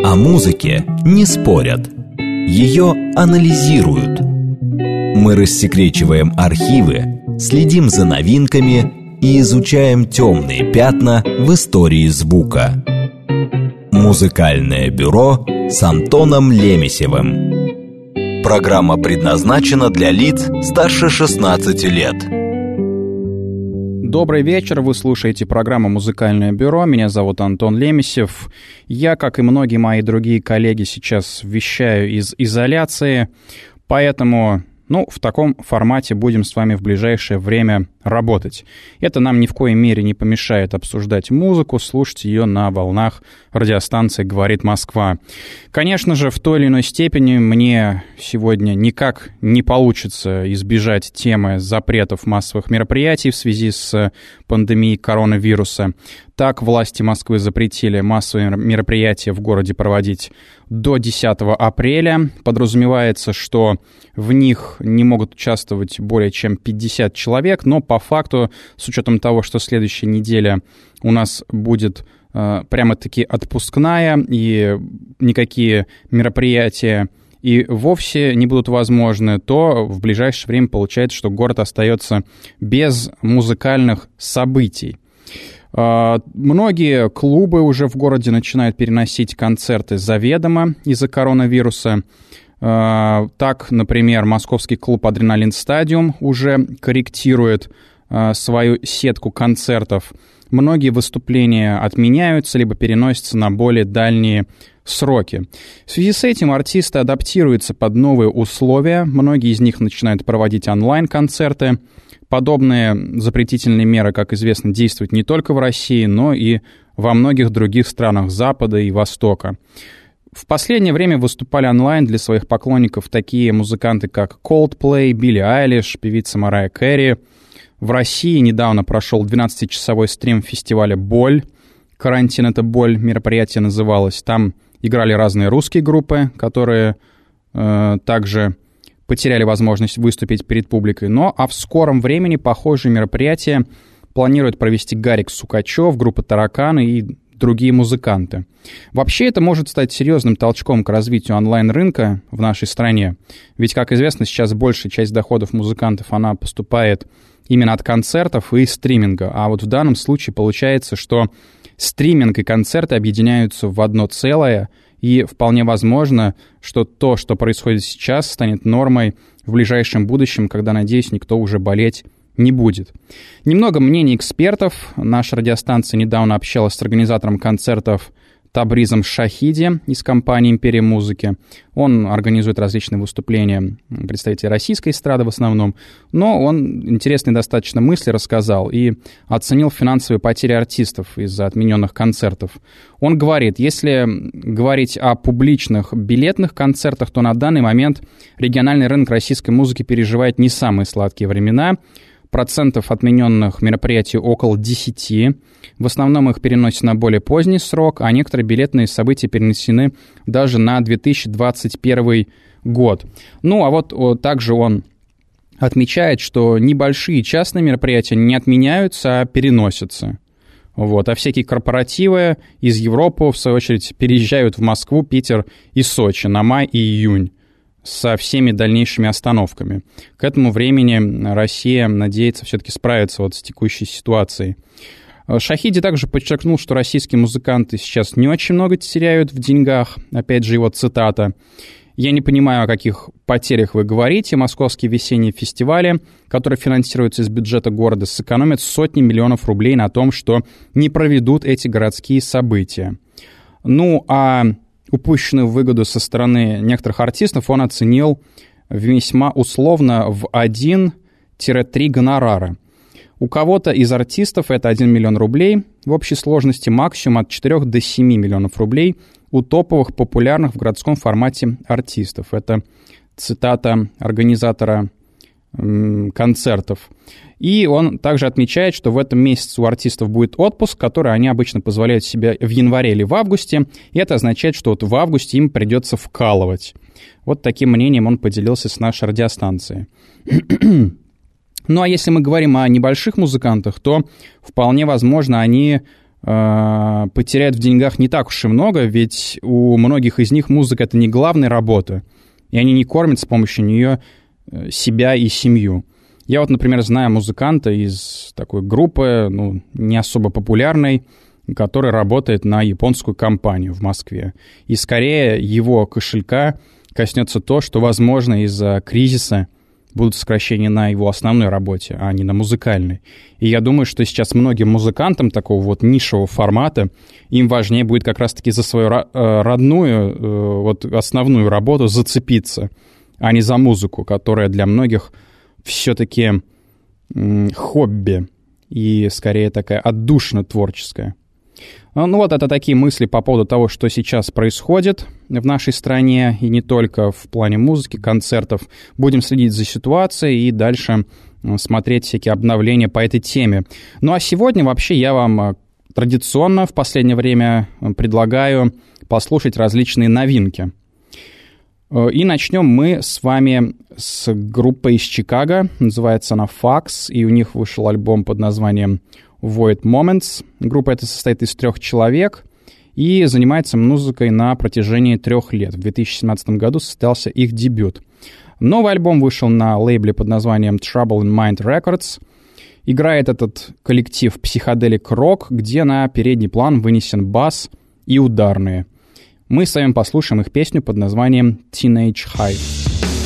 О музыке не спорят, ее анализируют. Мы рассекречиваем архивы, следим за новинками и изучаем темные пятна в истории звука. Музыкальное бюро с Антоном Лемесевым. Программа предназначена для лиц старше 16 лет. Добрый вечер, вы слушаете программу «Музыкальное бюро». Меня зовут Антон Лемесев. Я, как и многие мои другие коллеги, сейчас вещаю из изоляции, поэтому, в таком формате будем с вами в ближайшее время работать. Это нам ни в коей мере не помешает обсуждать музыку, слушать ее на волнах радиостанции «Говорит Москва». Конечно же, в той или иной степени мне сегодня никак не получится избежать темы запретов массовых мероприятий в связи с пандемией коронавируса. Так, власти Москвы запретили массовые мероприятия в городе проводить до 10 апреля. Подразумевается, что в них не могут участвовать более чем 50 человек, но по факту, с учетом того, что следующая неделя у нас будет прямо-таки отпускная, и никакие мероприятия и вовсе не будут возможны, то в ближайшее время получается, что город остается без музыкальных событий. Многие клубы уже в городе начинают переносить концерты заведомо из-за коронавируса. Так, например, московский клуб «Адреналин Стадиум» уже корректирует свою сетку концертов. Многие выступления отменяются, либо переносятся на более дальние сроки. В связи с этим артисты адаптируются под новые условия. Многие из них начинают проводить онлайн-концерты. Подобные запретительные меры, как известно, действуют не только в России, но и во многих других странах Запада и Востока. В последнее время выступали онлайн для своих поклонников такие музыканты, как Coldplay, Билли Айлиш, певица Марайя Кэрри. В России недавно прошел 12-часовой стрим фестиваля «Боль». «Карантин — это боль» мероприятие называлось. Там играли разные русские группы, которые также потеряли возможность выступить перед публикой. А в скором времени похожие мероприятия планируют провести Гарик Сукачев, группа «Тараканы» и другие музыканты. Вообще это может стать серьезным толчком к развитию онлайн-рынка в нашей стране. Ведь, как известно, сейчас большая часть доходов музыкантов, она поступает именно от концертов и стриминга. А вот в данном случае получается, что стриминг и концерты объединяются в одно целое, и вполне возможно, что то, что происходит сейчас, станет нормой в ближайшем будущем, когда, надеюсь, никто уже болеть не будет. Немного мнений экспертов. Наша радиостанция недавно общалась с организатором концертов Табризом Шахиди из компании «Империя музыки». Он организует различные выступления представителей российской эстрады в основном, но он интересные достаточно мысли рассказал и оценил финансовые потери артистов из-за отмененных концертов. Он говорит, если говорить о публичных билетных концертах, то на данный момент региональный рынок российской музыки переживает не самые сладкие времена. Процентов отмененных мероприятий около 10. В основном их переносят на более поздний срок, а некоторые билетные события перенесены даже на 2021 год. А вот также он отмечает, что небольшие частные мероприятия не отменяются, а переносятся. А всякие корпоративы из Европы, в свою очередь, переезжают в Москву, Питер и Сочи на май и июнь со всеми дальнейшими остановками. К этому времени Россия надеется все-таки справиться с текущей ситуацией. Шахиди также подчеркнул, что российские музыканты сейчас не очень много теряют в деньгах. Опять же, его цитата. «Я не понимаю, о каких потерях вы говорите. Московские весенние фестивали, которые финансируются из бюджета города, сэкономят сотни миллионов рублей на том, что не проведут эти городские события». А упущенную выгоду со стороны некоторых артистов он оценил весьма условно в 1-3 гонорара. У кого-то из артистов это 1 миллион рублей, в общей сложности максимум от 4 до 7 миллионов рублей у топовых, популярных в городском формате артистов. Это цитата организатора концертов. И он также отмечает, что в этом месяце у артистов будет отпуск, который они обычно позволяют себе в январе или в августе, и это означает, что в августе им придется вкалывать. Вот таким мнением он поделился с нашей радиостанцией. А если мы говорим о небольших музыкантах, то вполне возможно, они потеряют в деньгах не так уж и много, ведь у многих из них музыка — это не главная работа, и они не кормят с помощью нее себя и семью. Я вот, например, знаю музыканта из такой группы, не особо популярной, который работает на японскую компанию в Москве. И скорее его кошелька коснется то, что, возможно, из-за кризиса будут сокращения на его основной работе, а не на музыкальной. И я думаю, что сейчас многим музыкантам такого вот нишевого формата им важнее будет как раз-таки за свою родную, вот основную работу зацепиться, а не за музыку, которая для многих все-таки хобби и скорее такая отдушно-творческая. Вот это такие мысли по поводу того, что сейчас происходит в нашей стране, и не только в плане музыки, концертов. Будем следить за ситуацией и дальше смотреть всякие обновления по этой теме. Ну а сегодня вообще я вам традиционно в последнее время предлагаю послушать различные новинки. И начнем мы с вами с группы из Чикаго, называется она Fax, и у них вышел альбом под названием Void Moments. Группа эта состоит из 3 человек и занимается музыкой на протяжении 3 лет. В 2017 году состоялся их дебют. Новый альбом вышел на лейбле под названием Trouble in Mind Records. Играет этот коллектив психоделик-рок, где на передний план вынесен бас и ударные. Мы с вами послушаем их песню под названием Teenage Hive.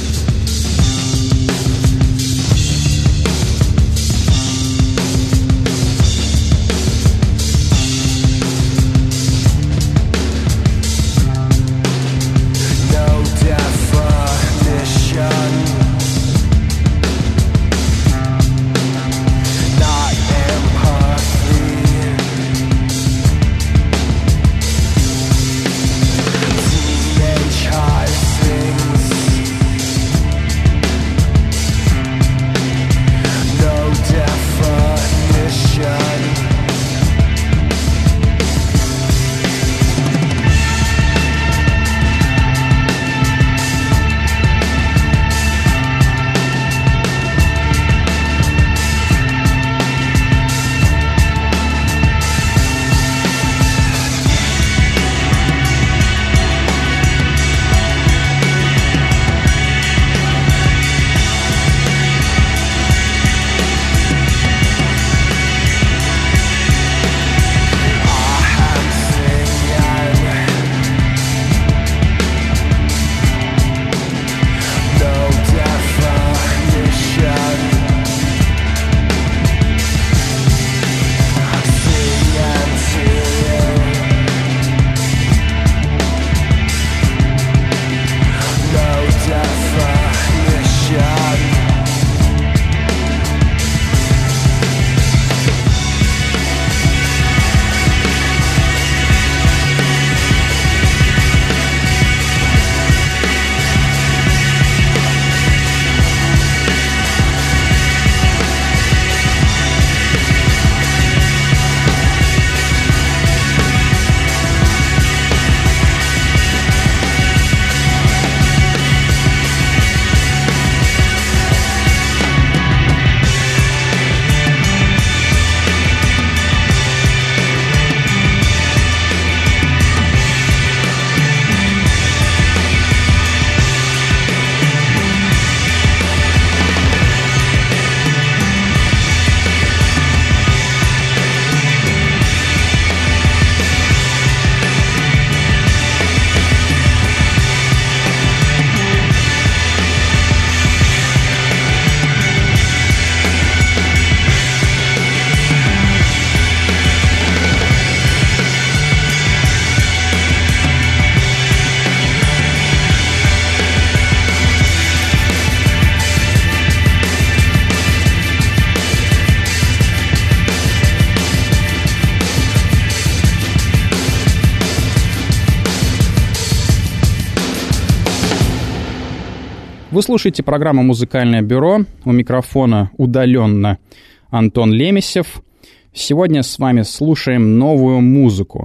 Вы слушаете программу «Музыкальное бюро». У микрофона удаленно Антон Лемесев. Сегодня с вами слушаем новую музыку.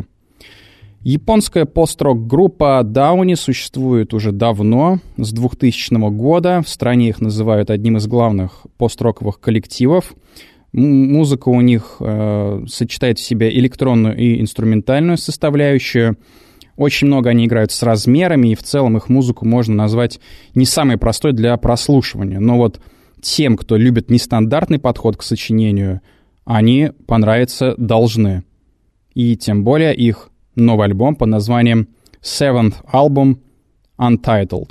Японская пост-рок-группа Downy существует уже давно, с 2000 года. В стране их называют одним из главных пост-роковых коллективов. Музыка у них сочетает в себе электронную и инструментальную составляющую. Очень много они играют с размерами, и в целом их музыку можно назвать не самой простой для прослушивания. Но вот тем, кто любит нестандартный подход к сочинению, они понравиться должны. И тем более их новый альбом под названием Seventh Album Untitled.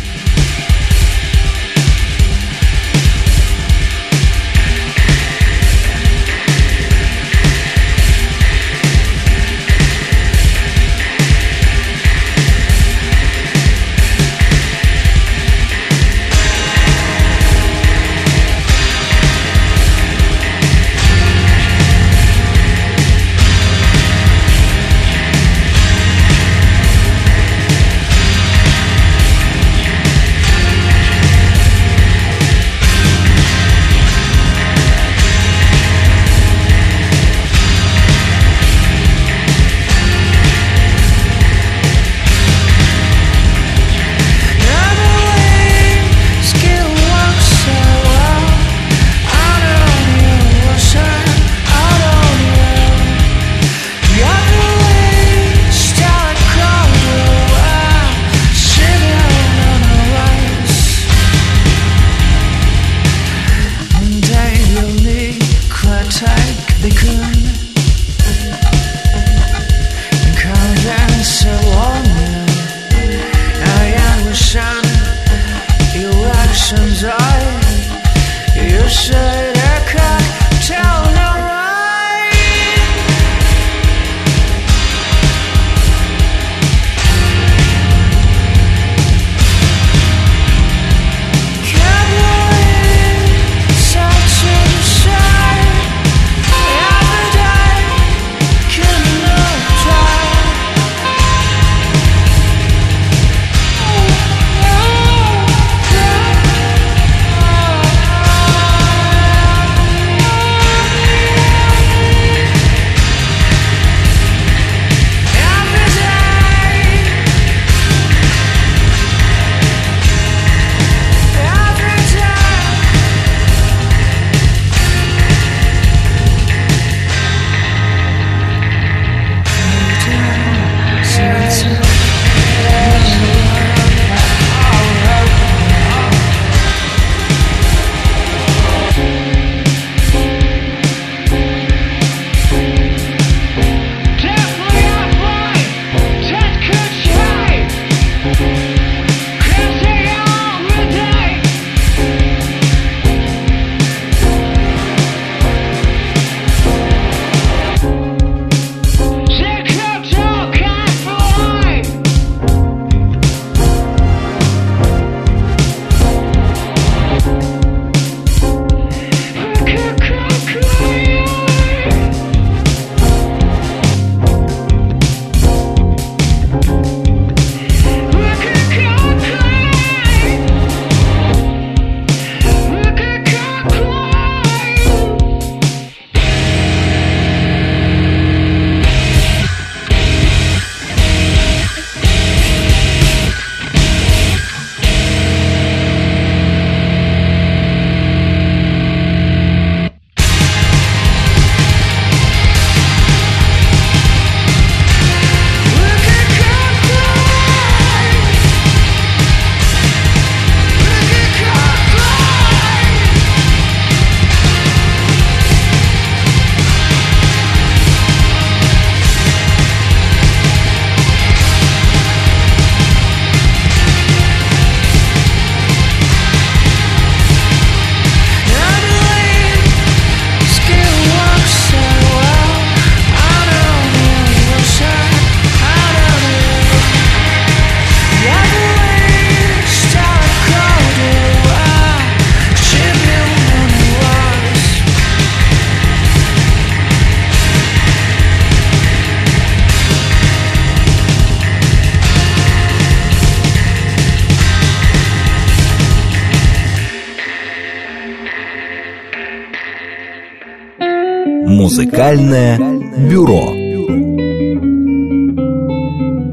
Музыкальное бюро.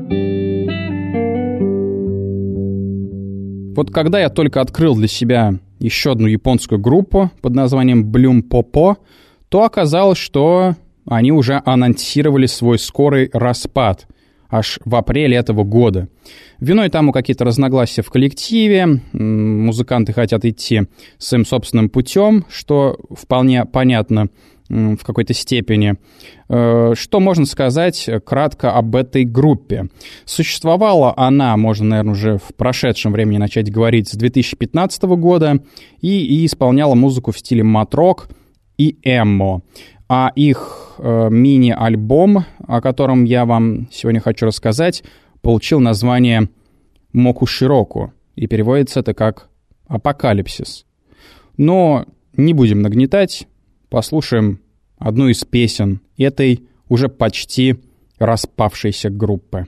Вот когда я только открыл для себя еще одну японскую группу под названием Bloom Popo, то оказалось, что они уже анонсировали свой скорый распад аж в апреле этого года. Виной тому какие-то разногласия в коллективе, музыканты хотят идти своим собственным путем, что вполне понятно в какой-то степени. Что можно сказать кратко об этой группе? Существовала она, можно, наверное, уже в прошедшем времени начать говорить, с 2015 года и исполняла музыку в стиле мат-рок и эмо. А их мини-альбом, о котором я вам сегодня хочу рассказать, получил название «Мокушироку», и переводится это как «Апокалипсис». Но не будем нагнетать, послушаем одну из песен этой уже почти распавшейся группы.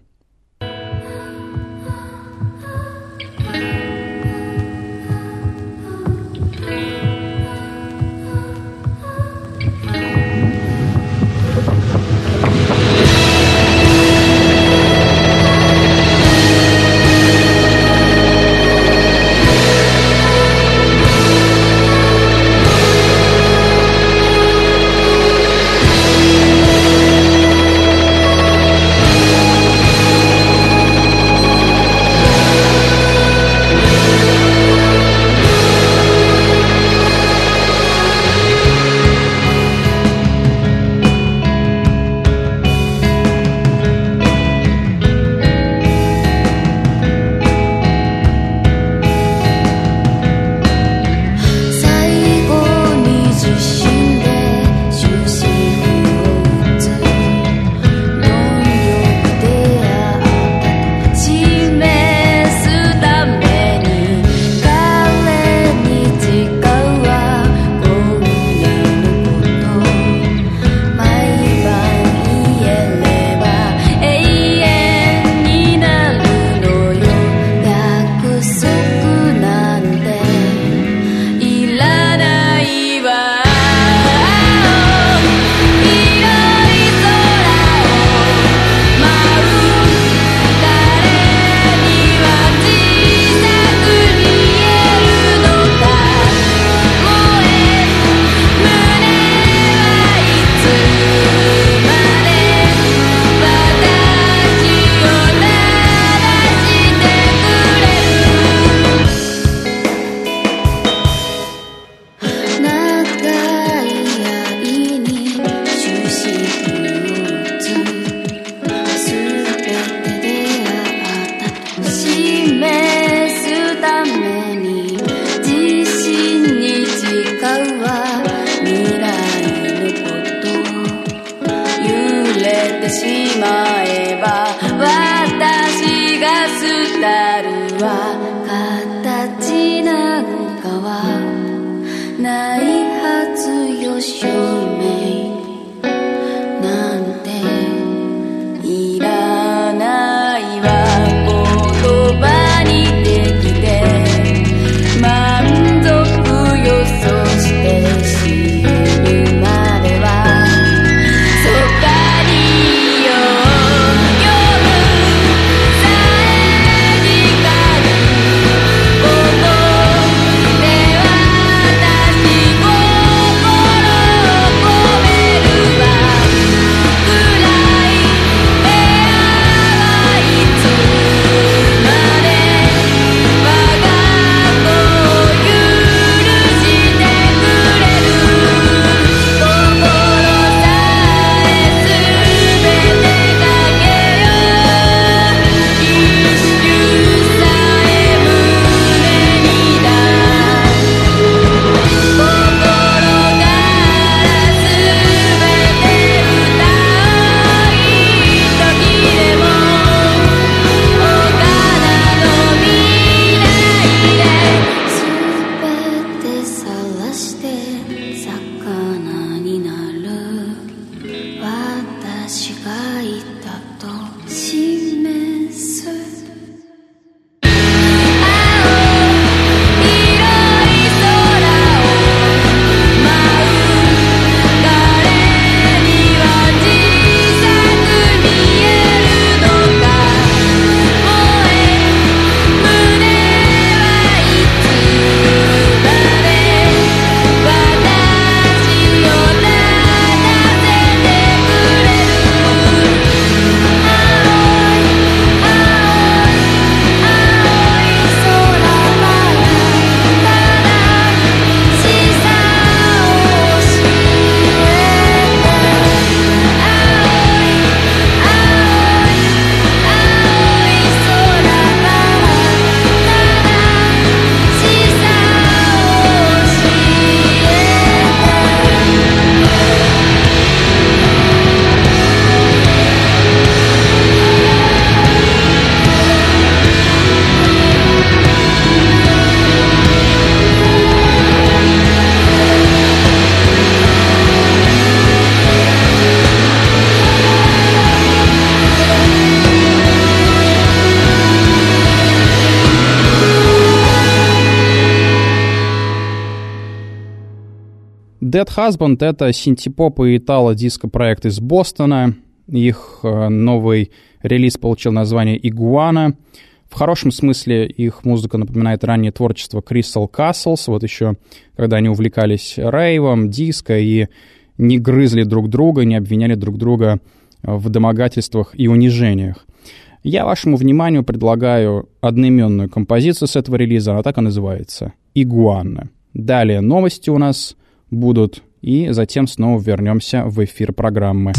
Dead Husband — это синтепоп и итало-диско-проект из Бостона. Их новый релиз получил название «Игуана». В хорошем смысле их музыка напоминает раннее творчество Crystal Castles, вот еще когда они увлекались рейвом, диско и не грызли друг друга, не обвиняли друг друга в домогательствах и унижениях. Я вашему вниманию предлагаю одноименную композицию с этого релиза, она так и называется «Игуана». Далее новости у нас будут, и затем снова вернемся в эфир программы.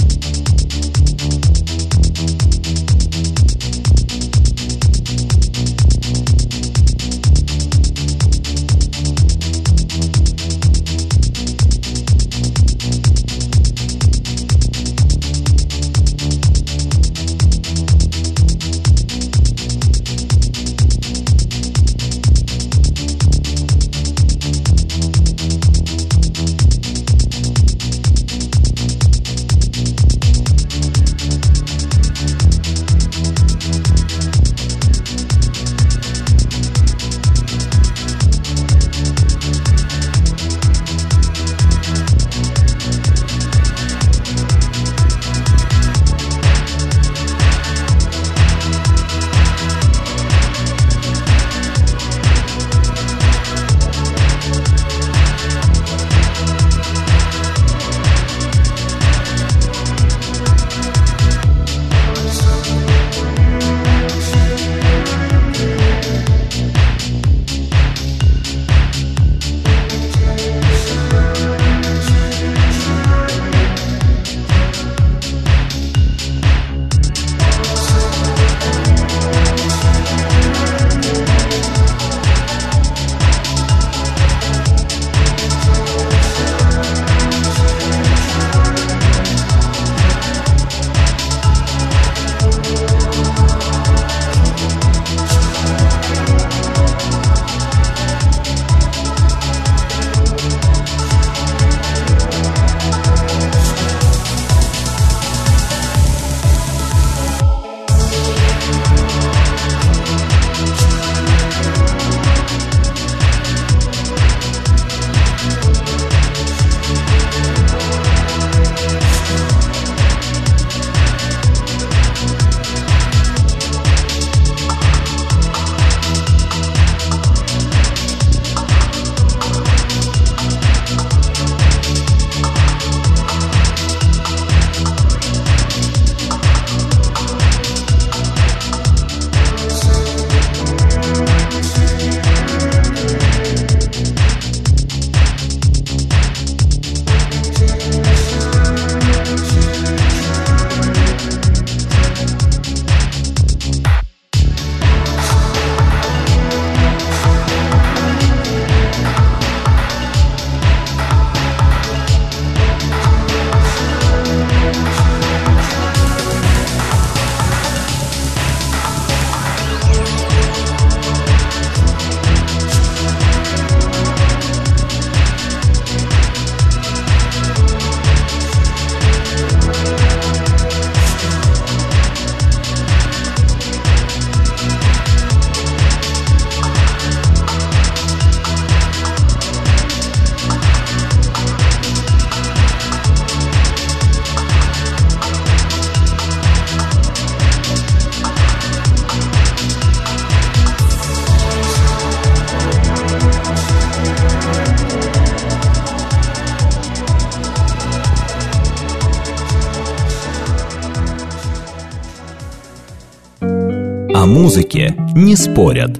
О музыке не спорят,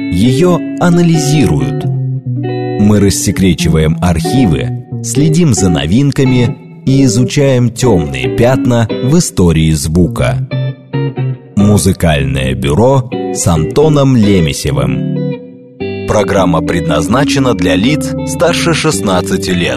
ее анализируют. Мы рассекречиваем архивы, следим за новинками и изучаем темные пятна в истории звука. Музыкальное бюро с Антоном Лемесевым. Программа предназначена для лиц старше 16 лет.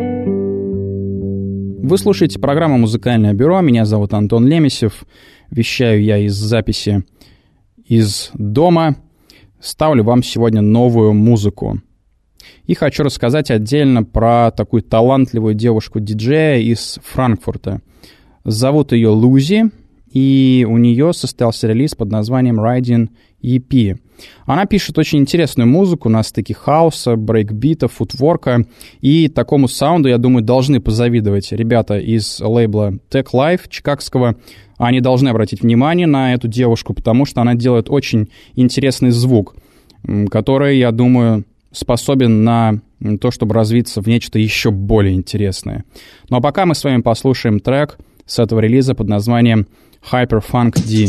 Вы слушаете программу «Музыкальное бюро». Меня зовут Антон Лемесев. Вещаю я из записи из дома. Ставлю вам сегодня новую музыку. И хочу рассказать отдельно про такую талантливую девушку-диджея из Франкфурта. Зовут ее Лузи, и у нее состоялся релиз под названием Riding EP. Она пишет очень интересную музыку на стыке хауса, брейкбита, футворка, и такому саунду, я думаю, должны позавидовать ребята из лейбла Tech Life чикагского. Они должны обратить внимание на эту девушку, потому что она делает очень интересный звук, который, я думаю, способен на то, чтобы развиться в нечто еще более интересное. Ну а пока мы с вами послушаем трек с этого релиза под названием Hyperfunk D.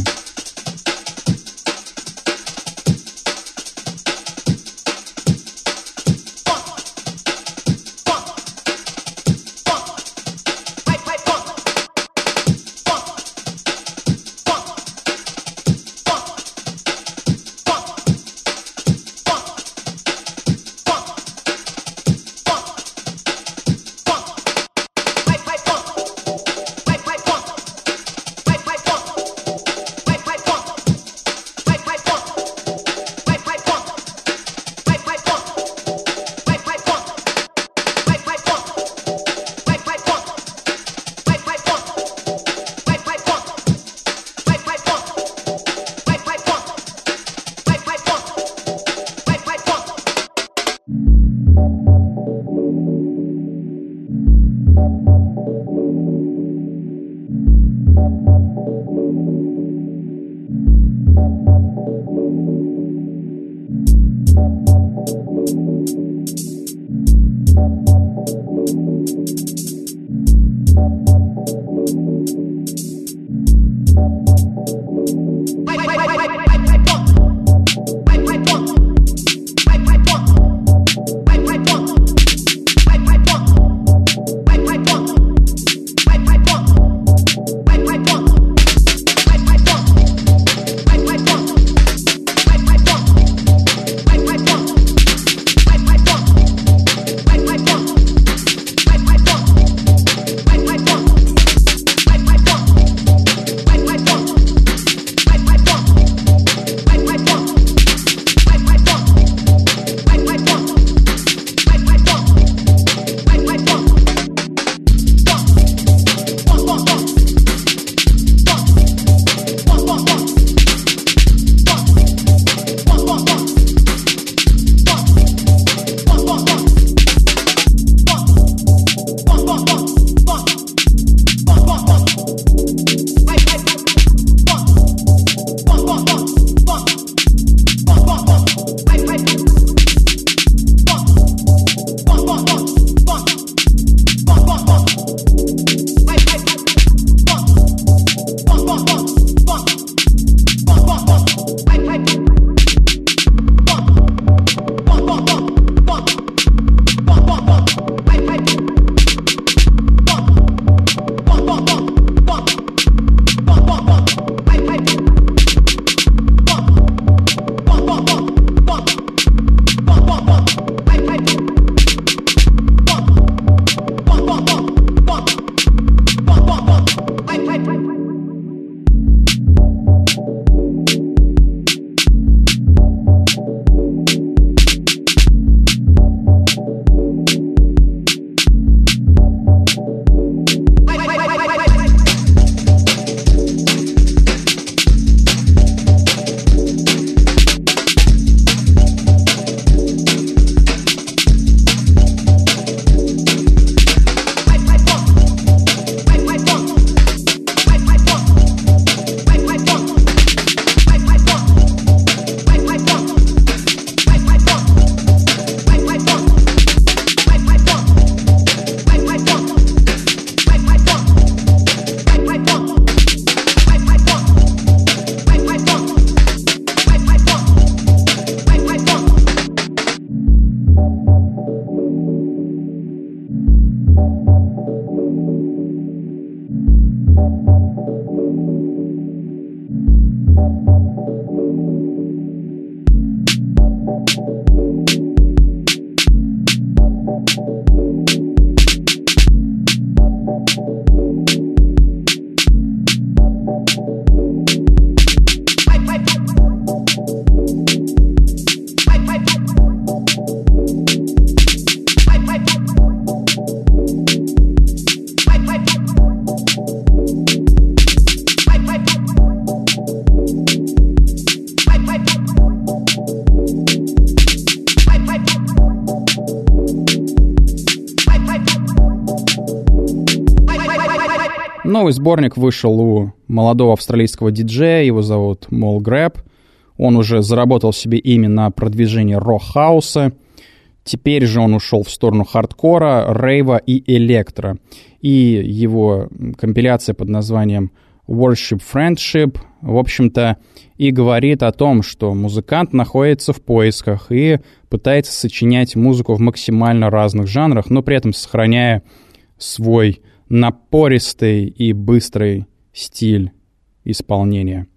Новый сборник вышел у молодого австралийского диджея, его зовут Мол Грэб. Он уже заработал себе имя на продвижении рок-хауса. Теперь же он ушел в сторону хардкора, рейва и электро. И его компиляция под названием Worship Friendship, в общем-то, и говорит о том, что музыкант находится в поисках и пытается сочинять музыку в максимально разных жанрах, но при этом сохраняя свой напористый и быстрый стиль исполнения.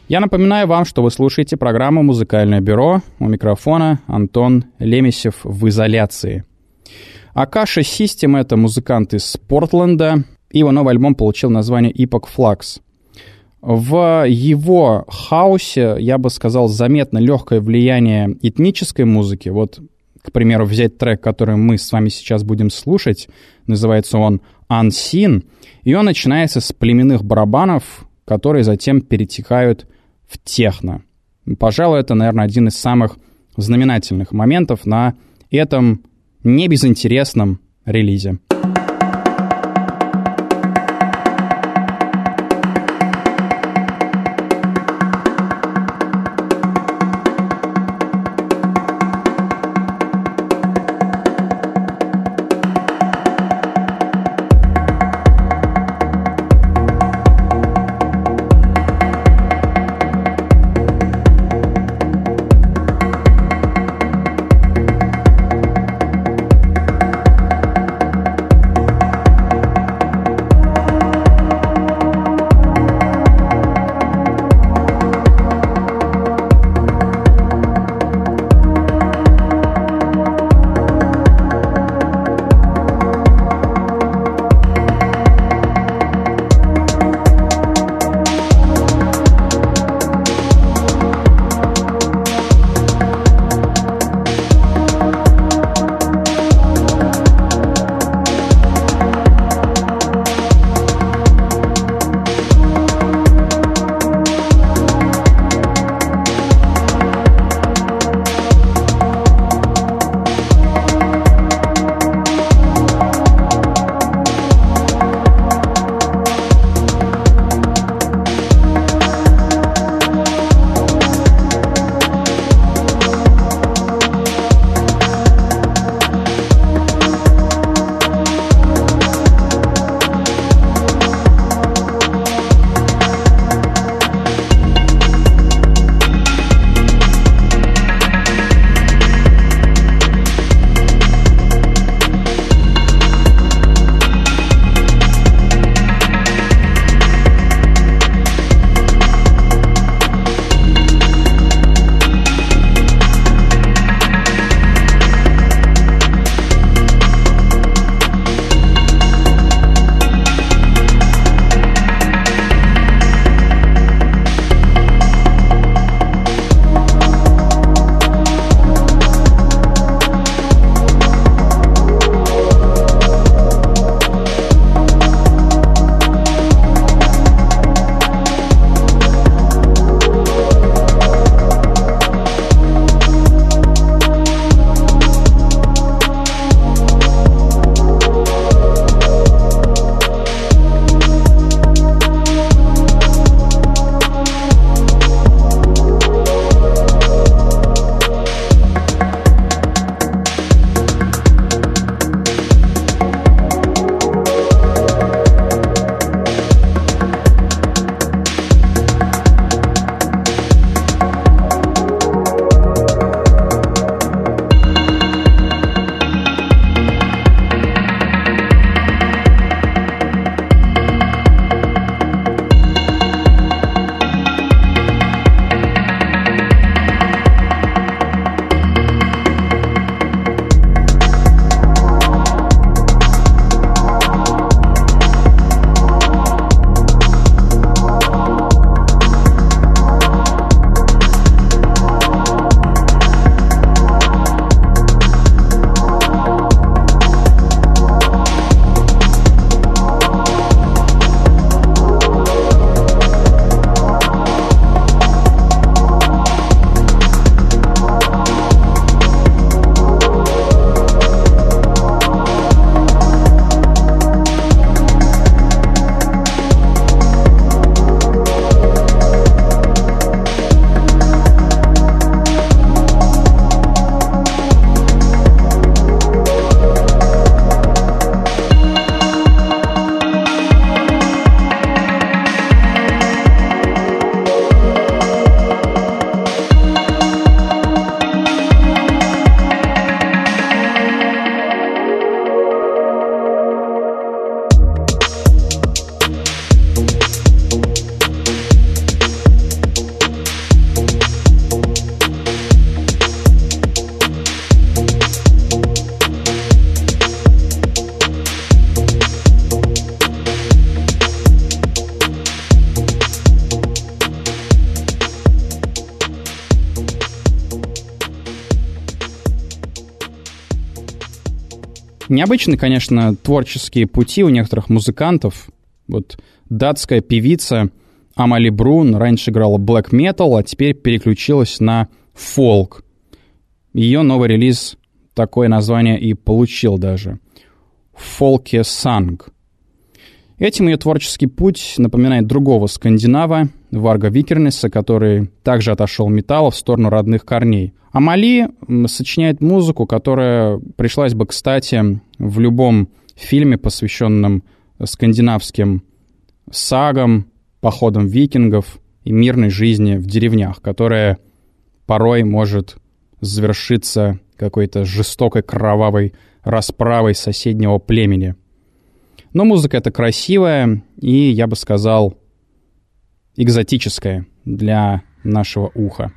Я напоминаю вам, что вы слушаете программу «Музыкальное бюро». У микрофона Антон Лемесев в изоляции. Akasha System — это музыкант из Портленда. Его новый альбом получил название Epoch Flux. В его хаосе, я бы сказал, заметно легкое влияние этнической музыки. Вот, к примеру, взять трек, который мы с вами сейчас будем слушать, называется он Unseen, и он начинается с племенных барабанов, которые затем перетекают в техно. Пожалуй, это, наверное, один из самых знаменательных моментов на этом небезынтересном релизе. Необычны, конечно, творческие пути у некоторых музыкантов. Вот датская певица Амали Брун раньше играла black metal, а теперь переключилась на фолк. Ее новый релиз такое название и получил даже. «Folke Sang». Этим ее творческий путь напоминает другого скандинава, Варга Викернеса, который также отошел от металла в сторону родных корней. Амали сочиняет музыку, которая пришлась бы кстати в любом фильме, посвященном скандинавским сагам, походам викингов и мирной жизни в деревнях, которая порой может завершиться какой-то жестокой кровавой расправой соседнего племени. Но музыка эта красивая и, я бы сказал, экзотическая для нашего уха.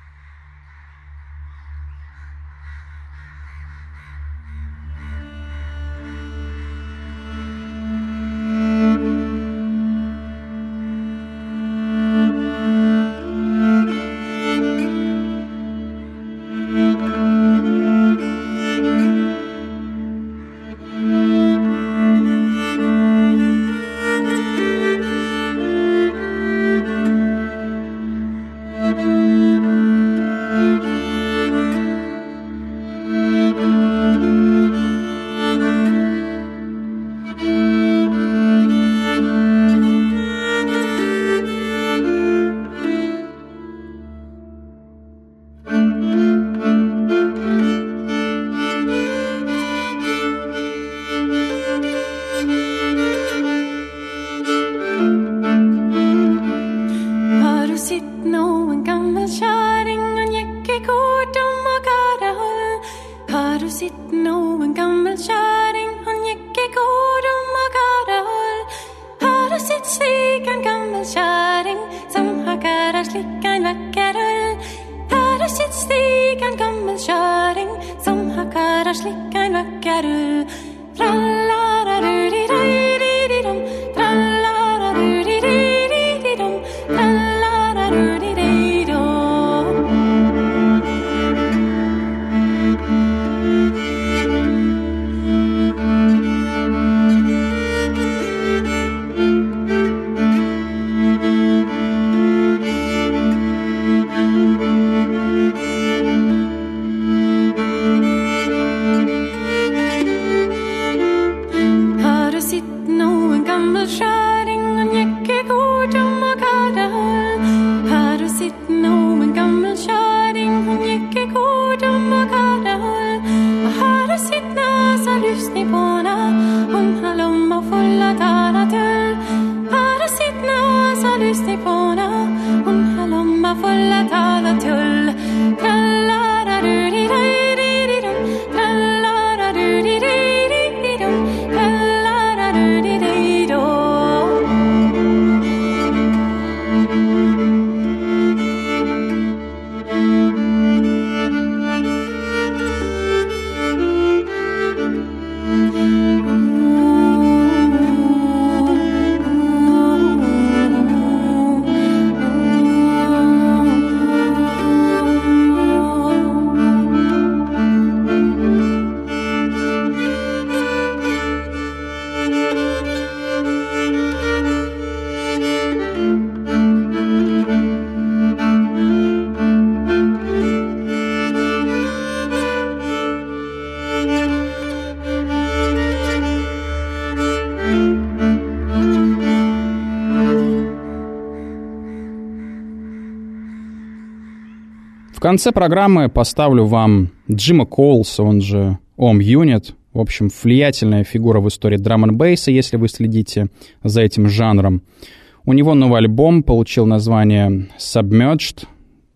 В конце программы поставлю вам Джима Коулса, он же Om Unit. В общем, влиятельная фигура в истории драм-н-бейса, если вы следите за этим жанром. У него новый альбом получил название Submerged.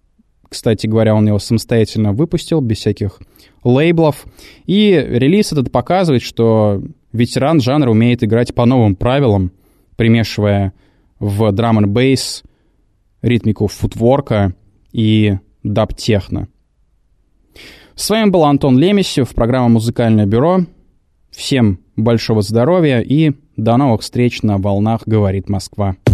Кстати говоря, он его самостоятельно выпустил, без всяких лейблов. И релиз этот показывает, что ветеран жанра умеет играть по новым правилам, примешивая в драм-н-бейс ритмику футворка и даб-техно. С вами был Антон Лемесев, программа «Музыкальное бюро». Всем большого здоровья и до новых встреч на волнах «Говорит Москва».